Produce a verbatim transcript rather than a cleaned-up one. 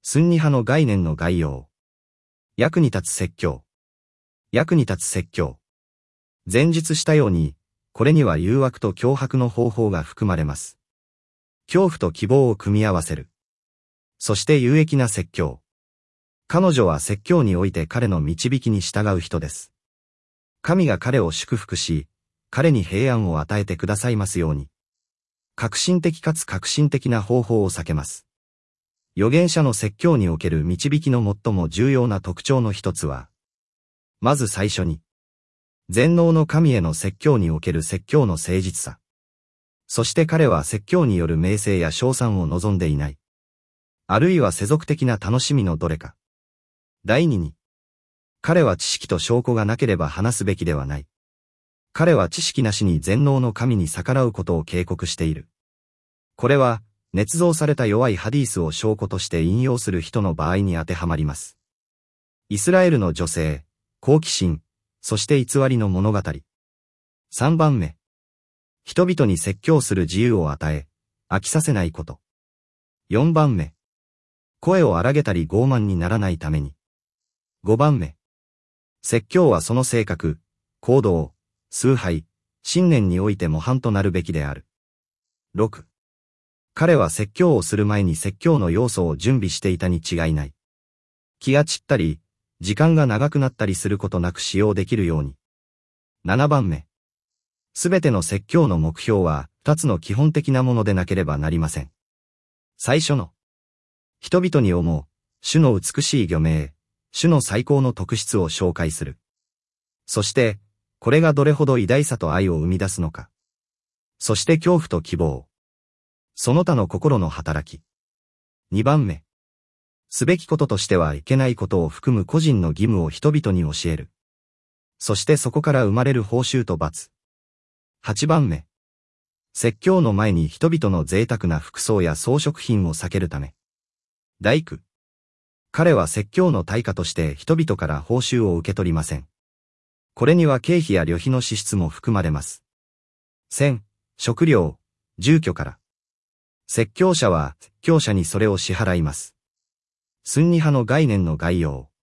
スンニ派の概念の概要。役に立つ説教。役に立つ説教。前述したように、これには誘惑と脅迫の方法が含まれます。恐怖と希望を組み合わせる。そして有益な説教。彼女は説教において彼の導きに従う人です。神が彼を祝福し、彼に平安を与えてくださいますように。革新的かつ革新的な方法を避けます。預言者の説教における導きの最も重要な特徴の一つは、まず最初に、全能の神への説教における説教の誠実さ。そして彼は説教による名声や称賛を望んでいない。あるいは世俗的な楽しみのどれか。第二に、彼は知識と証拠がなければ話すべきではない。彼は知識なしに全能の神に逆らうことを警告している。これは、捏造された弱いハディースを証拠として引用する人の場合に当てはまります。イスラエルの女性、好奇心、そして偽りの物語。さんばんめ。人々に説教する自由を与え、飽きさせないこと。よんばんめ。声を荒げたり傲慢にならないために。ごばんめ。説教はその性格、行動、崇拝、信念において模範となるべきである。ろく。彼は説教をする前に説教の要素を準備していたに違いない。気が散ったり、時間が長くなったりすることなく使用できるように。ななばんめ。すべての説教の目標は、二つの基本的なものでなければなりません。最初の、人々に思う、主の美しい御名、主の最高の特質を紹介する。そして、これがどれほど偉大さと愛を生み出すのか。そして恐怖と希望。その他の心の働き。にばんめ。すべきこととしてはいけないことを含む個人の義務を人々に教える。そしてそこから生まれる報酬と罰。はちばんめ。説教の前に人々の贅沢な服装や装飾品を避けるため。第九。彼は説教の対価として人々から報酬を受け取りません。これには経費や旅費の支出も含まれます。千、食料、住居から。説教者は、説教者にそれを支払います。スンニ派の概念の概要。